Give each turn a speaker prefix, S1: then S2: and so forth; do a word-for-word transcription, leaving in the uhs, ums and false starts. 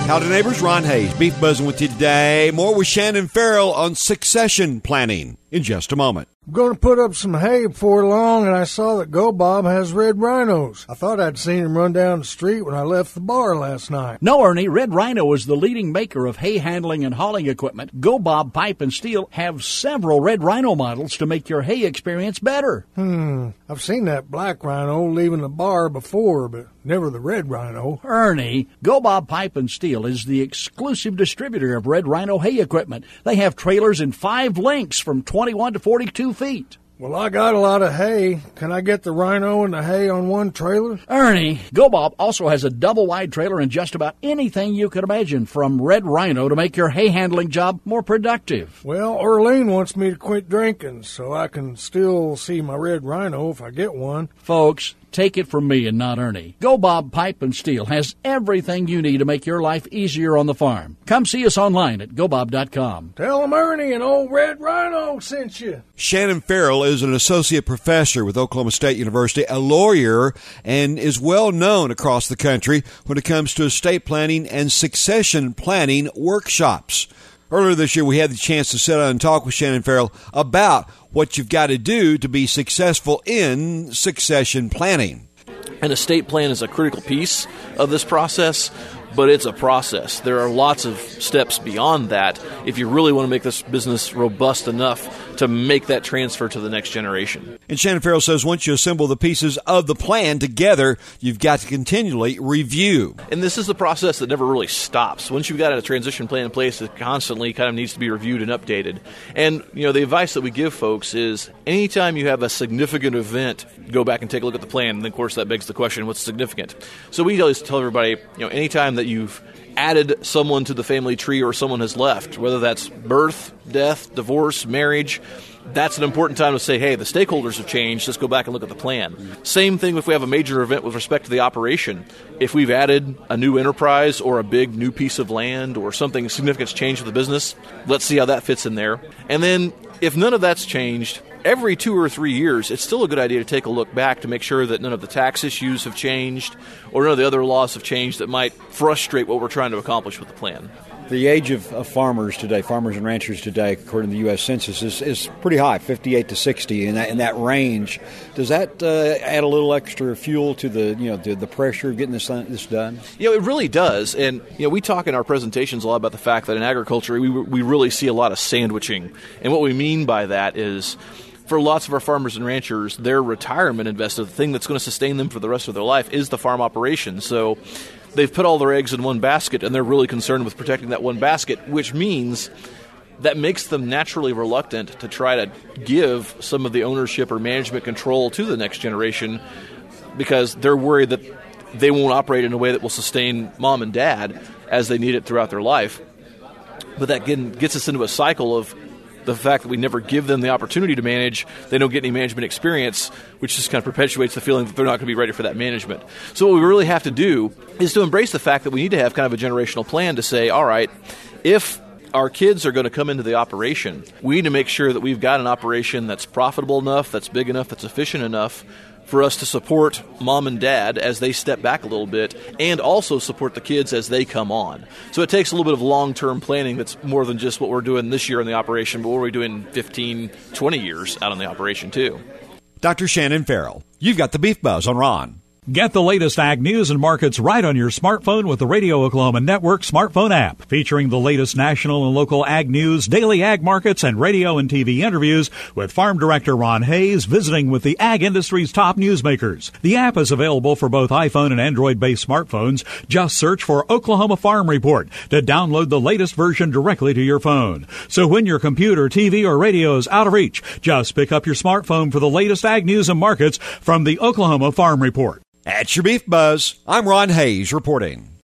S1: Howdy neighbors, Ron Hayes, Beef Buzzing with you today. More with Shannon Farrell on succession planning in just a moment.
S2: I'm going to put up some hay before long, and I saw that Go Bob has red rhinos. I thought I'd seen him run down the street when I left the bar last night.
S3: No, Ernie, Red Rhino is the leading maker of hay handling and hauling equipment. Go Bob Pipe and Steel have several Red Rhino models to make your hay experience better.
S2: Hmm, I've seen that black rhino leaving the bar before, but never the red rhino.
S3: Ernie, Go Bob Pipe and Steel is the exclusive distributor of Red Rhino hay equipment. They have trailers in five lengths from twenty-one to forty-two feet.
S2: Well, I got a lot of hay. Can I get the rhino and the hay on one trailer?
S3: Ernie, Go Bob also has a double-wide trailer and just about anything you could imagine from Red Rhino to make your hay handling job more productive.
S2: Well, Orlean wants me to quit drinking so I can still see my red rhino if I get one.
S3: Folks, take it from me and not Ernie. Go Bob Pipe and Steel has everything you need to make your life easier on the farm. Come see us online at go bob dot com.
S2: Tell them Ernie and old Red Rhino sent you.
S1: Shannon Farrell is an associate professor with Oklahoma State University, a lawyer, and is well known across the country when it comes to estate planning and succession planning workshops. Earlier this year, we had the chance to sit down and talk with Shannon Farrell about what you've got to do to be successful in succession planning.
S4: An estate plan is a critical piece of this process, but it's a process. There are lots of steps beyond that if you really want to make this business robust enough to make that transfer to the next generation.
S1: And Shannon Farrell says once you assemble the pieces of the plan together, you've got to continually review.
S4: And this is the process that never really stops. Once you've got a transition plan in place, it constantly kind of needs to be reviewed and updated. And, you know, the advice that we give folks is anytime you have a significant event, go back and take a look at the plan. And, of course, that begs the question, what's significant? So we always tell everybody, you know, anytime that you've added someone to the family tree or someone has left, whether that's birth, death, divorce, marriage, that's an important time to say, hey, the stakeholders have changed, let's go back and look at the plan. Same thing if we have a major event with respect to the operation. If we've added a new enterprise or a big new piece of land or something significant's changed with the business, let's see how that fits in there. And then if none of that's changed, every two or three years, it's still a good idea to take a look back to make sure that none of the tax issues have changed or none of the other laws have changed that might frustrate what we're trying to accomplish with the plan.
S5: The age of, of farmers today, farmers and ranchers today, according to the U S Census, is, is pretty high, fifty-eight to sixty, in that, in that range. Does that uh, add a little extra fuel to the you know the, the pressure of getting this this done?
S4: You know, it really does. And you know, we talk in our presentations a lot about the fact that in agriculture we we really see a lot of sandwiching, and what we mean by that is, for lots of our farmers and ranchers, their retirement investment, the thing that's going to sustain them for the rest of their life, is the farm operation. So they've put all their eggs in one basket, and they're really concerned with protecting that one basket, which means that makes them naturally reluctant to try to give some of the ownership or management control to the next generation because they're worried that they won't operate in a way that will sustain mom and dad as they need it throughout their life. But that again gets us into a cycle of the fact that we never give them the opportunity to manage, they don't get any management experience, which just kind of perpetuates the feeling that they're not going to be ready for that management. So what we really have to do is to embrace the fact that we need to have kind of a generational plan to say, all right, if our kids are going to come into the operation, we need to make sure that we've got an operation that's profitable enough, that's big enough, that's efficient enough for us to support mom and dad as they step back a little bit and also support the kids as they come on. So it takes a little bit of long-term planning that's more than just what we're doing this year in the operation, but what we're doing fifteen, twenty years out on the operation too.
S1: Doctor Shannon Farrell, you've got the Beef Buzz on Ron.
S6: Get the latest ag news and markets right on your smartphone with the Radio Oklahoma Network smartphone app, featuring the latest national and local ag news, daily ag markets, and radio and T V interviews with Farm Director Ron Hayes visiting with the ag industry's top newsmakers. The app is available for both iPhone and Android-based smartphones. Just search for Oklahoma Farm Report to download the latest version directly to your phone. So when your computer, T V, or radio is out of reach, just pick up your smartphone for the latest ag news and markets from the Oklahoma Farm Report.
S1: At your Beef Buzz, I'm Ron Hayes reporting.